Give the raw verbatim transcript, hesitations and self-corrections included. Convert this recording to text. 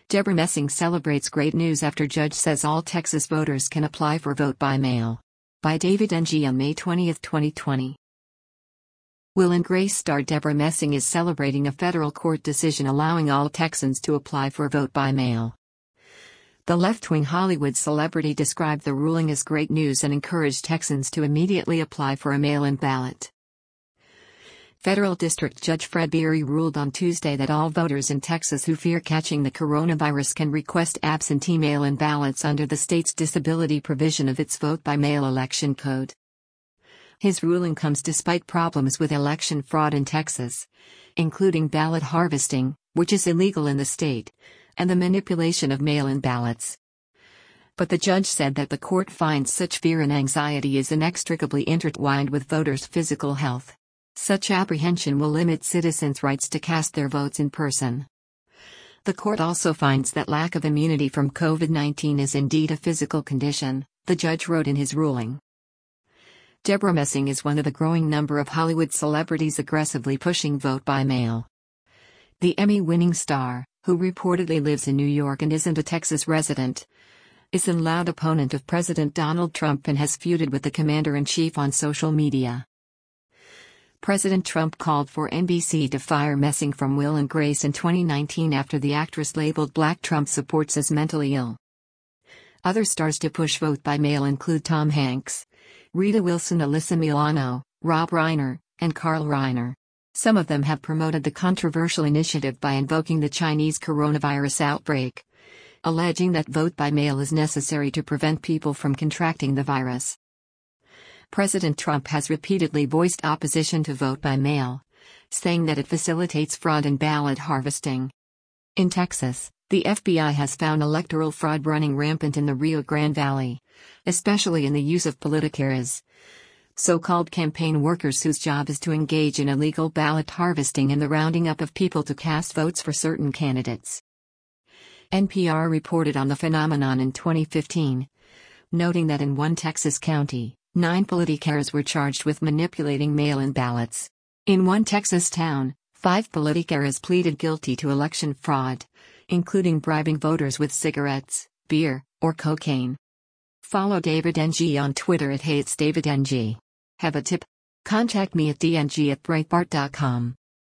Debra Messing celebrates great news after judge says all Texas voters can apply for vote by mail. By David N G on May twentieth, twenty twenty. Will and Grace star Debra Messing is celebrating a federal court decision allowing all Texans to apply for vote by mail. The left-wing Hollywood celebrity described the ruling as great news and encouraged Texans to immediately apply for a mail-in ballot. Federal District Judge Fred Beery ruled on Tuesday that all voters in Texas who fear catching the coronavirus can request absentee mail-in ballots under the state's disability provision of its vote-by-mail election code. His ruling comes despite problems with election fraud in Texas, including ballot harvesting, which is illegal in the state, and the manipulation of mail-in ballots. But the judge said that the court finds such fear and anxiety is inextricably intertwined with voters' physical health. Such apprehension will limit citizens' rights to cast their votes in person. The court also finds that lack of immunity from COVID nineteen is indeed a physical condition, the judge wrote in his ruling. Debra Messing is one of the growing number of Hollywood celebrities aggressively pushing vote by mail. The Emmy-winning star, who reportedly lives in New York and isn't a Texas resident, is a loud opponent of President Donald Trump and has feuded with the commander-in-chief on social media. President Trump called for N B C to fire Messing from Will and Grace in twenty nineteen after the actress labeled Black Trump supports as mentally ill. Other stars to push vote by mail include Tom Hanks, Rita Wilson, Alyssa Milano, Rob Reiner, and Carl Reiner. Some of them have promoted the controversial initiative by invoking the Chinese coronavirus outbreak, alleging that vote by mail is necessary to prevent people from contracting the virus. President Trump has repeatedly voiced opposition to vote by mail, saying that it facilitates fraud and ballot harvesting. In Texas, the F B I has found electoral fraud running rampant in the Rio Grande Valley, especially in the use of politiqueros, so-called campaign workers whose job is to engage in illegal ballot harvesting and the rounding up of people to cast votes for certain candidates. N P R reported on the phenomenon in twenty fifteen, noting that in one Texas county, nine politiqueros were charged with manipulating mail-in ballots. In one Texas town, five politiqueros pleaded guilty to election fraud, including bribing voters with cigarettes, beer, or cocaine. Follow David N G on Twitter at HeyIt'sDavidNG. Have a tip? Contact me at d n g at breitbart dot com.